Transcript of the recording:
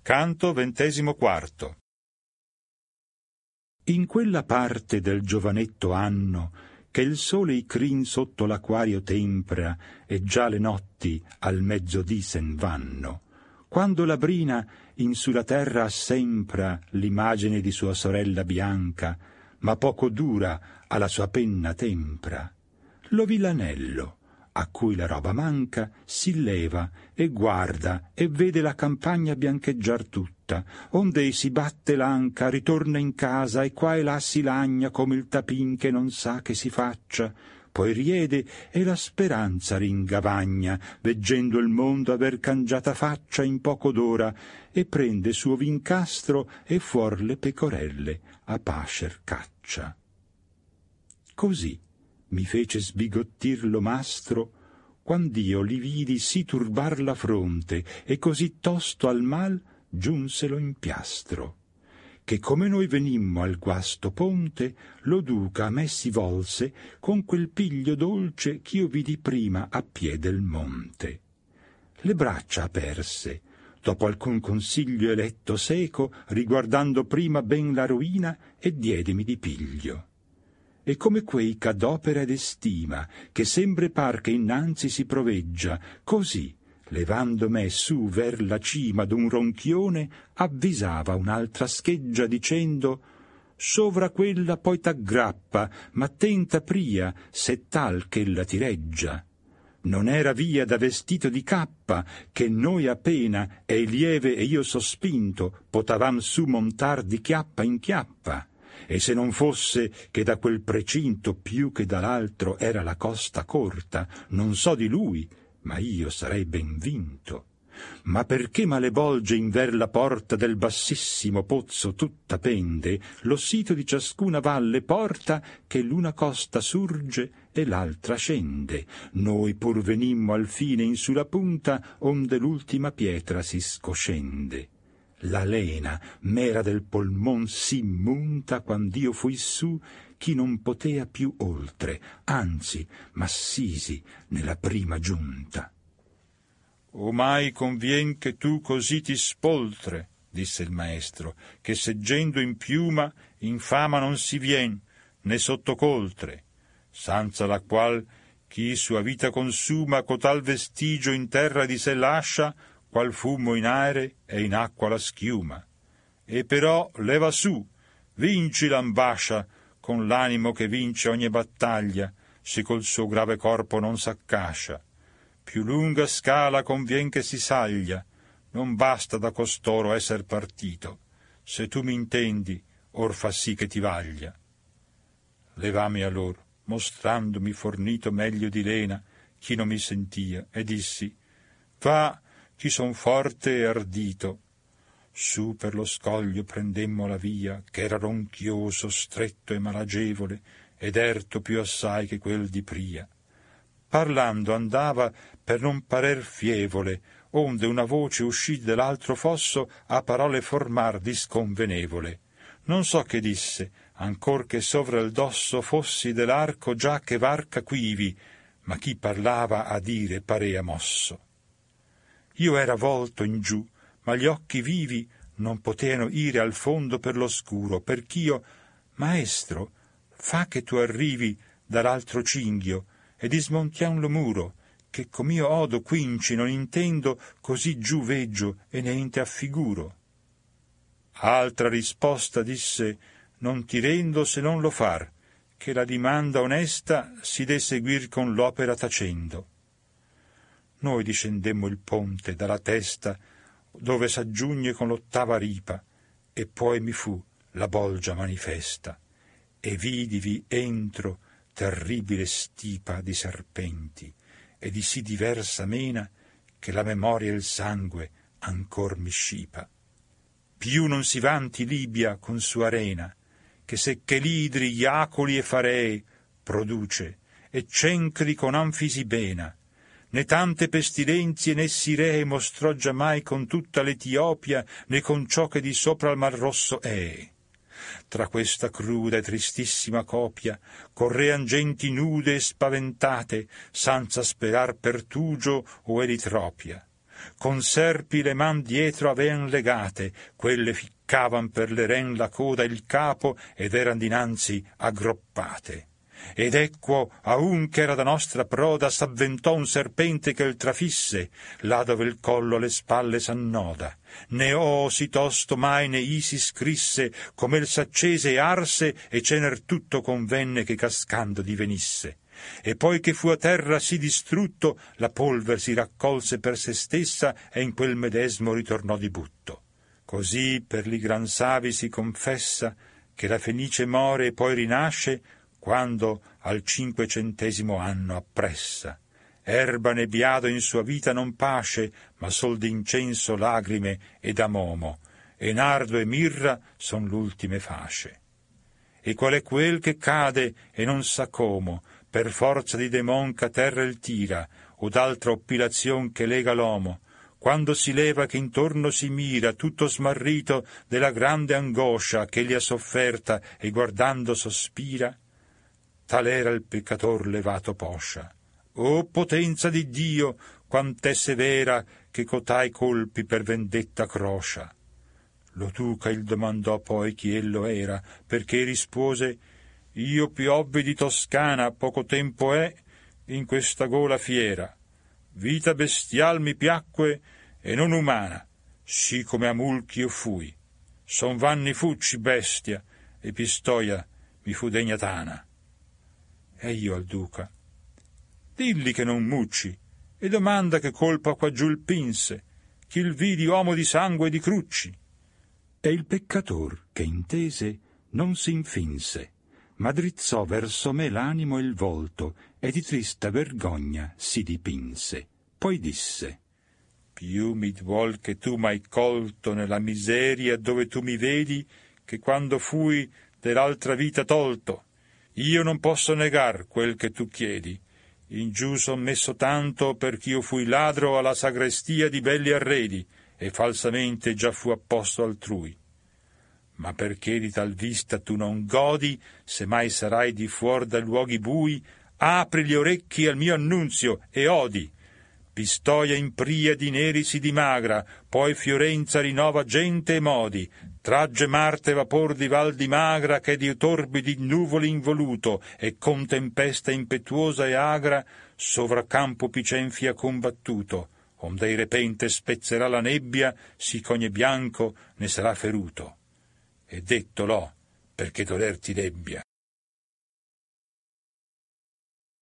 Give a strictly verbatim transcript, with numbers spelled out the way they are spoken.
Canto ventesimo quarto. In quella parte del giovanetto anno che il sole i crin sotto l'acquario tempra e già le notti al mezzodì sen vanno, quando la brina in sulla terra assempra l'imagine di sua sorella bianca, ma poco dura alla sua penna tempra, lo villanello, a cui la roba manca, si leva e guarda e vede la campagna biancheggiar tutta, onde si batte l'anca, ritorna in casa e qua e là si lagna come il tapin che non sa che si faccia, poi riede e la speranza ringavagna, veggendo il mondo aver cangiata faccia in poco d'ora, e prende suo vincastro e fuor le pecorelle a pascer caccia. Così mi fece sbigottir lo mastro, quand'io li vidi sì turbar la fronte e così tosto al mal giunse lo impiastro, che come noi venimmo al guasto ponte, lo duca a me si volse con quel piglio dolce ch'io vidi prima a pie del monte. Le braccia aperse, dopo alcun consiglio eletto seco, riguardando prima ben la ruina, e diedemi di piglio. E come quei ch'adopera ed estima, che sempre par che innanzi si proveggia, così, levando me su ver la cima d'un ronchione, avvisava un'altra scheggia dicendo: «Sovra quella poi t'aggrappa, ma tenta pria, se tal ch'ella ti reggia». Non era via da vestito di cappa, che noi appena, ei lieve e io sospinto, potavam su montar di chiappa in chiappa. E se non fosse che da quel precinto più che dall'altro era la costa corta, non so di lui, ma io sarei ben vinto. Ma perché male volge inver la porta del bassissimo pozzo tutta pende, lo sito di ciascuna valle porta che l'una costa surge e l'altra scende. Noi pur venimmo al fine in su la punta, onde l'ultima pietra si scoscende. La lena m'era del polmon sì munta quand'io fui su, chi non potea più oltre, anzi m'assisi nella prima giunta. «Omai convien che tu così ti spoltre», disse il maestro, «che seggendo in piuma in fama non si vien, né sottocoltre, sanza la qual chi sua vita consuma cotal vestigio in terra di sé lascia, qual fumo in aere e in acqua la schiuma. E però leva su, vinci l'ambascia, con l'animo che vince ogni battaglia, se col suo grave corpo non s'accascia. Più lunga scala convien che si saglia, non basta da costoro esser partito, se tu m'intendi, or fa sì che ti vaglia». Levami allor, mostrandomi fornito meglio di lena, chi non mi sentia, e dissi: «Va, chi son forte e ardito». Su per lo scoglio prendemmo la via, che era ronchioso, stretto e malagevole, ed erto più assai che quel di pria. Parlando andava per non parer fievole, onde una voce uscì dell'altro fosso a parole formar disconvenevole. Non so che disse, ancor che sovra il dosso fossi dell'arco già che varca quivi, ma chi parlava a dire parea mosso. Io era volto in giù, ma gli occhi vivi non poteano ire al fondo per l'oscuro, perch'io: «Maestro, fa che tu arrivi dall'altro cinghio, e dismontiam lo muro, che com'io odo quinci non intendo, così giù veggio e neente affiguro». Altra risposta disse: «Non ti rendo se non lo far, che la dimanda onesta si de seguir con l'opera tacendo». Noi discendemmo il ponte dalla testa, dove s'aggiugne con l'ottava ripa, e poi mi fu la bolgia manifesta, e vidivi entro terribile stipa di serpenti, e di sì diversa mena che la memoria e il sangue ancor mi scipa. Più non si vanti Libia con sua arena, che se Chelidri, Iacoli e Faree produce, e Cencri con Anfisibena, né tante pestilenzie né Siree mostrò giammai con tutta l'Etiopia, né con ciò che di sopra al Mar Rosso è. Tra questa cruda e tristissima copia correan genti nude e spaventate, senza sperar Pertugio o Eritropia. con serpi le man dietro avean legate, quelle ficcavan per le ren la coda e il capo ed eran dinanzi aggroppate. Ed ecco, a un che era da nostra proda, s'avventò un serpente che il trafisse, là dove il collo alle spalle s'annoda. Né oh sì tosto mai né i si scrisse, come il s'accese e arse, e cener tutto convenne che cascando divenisse. E poi che fu a terra sì distrutto, la polver si raccolse per se stessa e in quel medesmo ritornò di butto. Così per li gran savi si confessa che la Fenice more e poi rinasce quando al cinquecentesimo anno appressa. Erba né biado in sua vita non pasce, ma sol d'incenso, lagrime ed amomo, e nardo e mirra son l'ultime fasce. E qual è quel che cade e non sa como, per forza di demon ch'a terra il tira, o d'altra oppilazion che lega l'omo, quando si leva che intorno si mira, tutto smarrito della grande angoscia che gli ha sofferta e guardando sospira, tal era il peccator levato poscia. O potenza di Dio, quant'è severa che cotai colpi per vendetta croscia. Lo duca il domandò poi chi ello era, perché rispose: io piovvi di Toscana, poco tempo è, in questa gola fiera. Vita bestial mi piacque e non umana, sì come a mulchi io fui. Son Vanni Fucci bestia, e Pistoia mi fu degna tana. E io al duca: dilli che non mucci, e domanda che colpa quaggiù il pinse, ch'il vidi uomo di sangue e di crucci. E il peccator, che intese, non s'infinse, ma drizzò verso me l'animo e il volto, e di trista vergogna si dipinse. Poi disse: più mi duol che tu m'hai colto nella miseria dove tu mi vedi, che quando fui dell'altra vita tolto. Io non posso negar quel che tu chiedi. In giù son messo tanto perch'io fui ladro alla sagrestia di belli arredi, e falsamente già fu a posto altrui. Ma perché di tal vista tu non godi, se mai sarai di fuor da luoghi bui, apri gli orecchi al mio annunzio e odi. Pistoia in pria di neri si dimagra, poi Fiorenza rinnova gente e modi, tragge Marte vapor di Val di Magra che di torbidi nuvoli involuto, e con tempesta impetuosa e agra sovra campo Picenzia combattuto, onde di repente spezzerà la nebbia, sì ch'ogni bianco ne sarà feruto. E detto l'ho, perché doler ti debbia.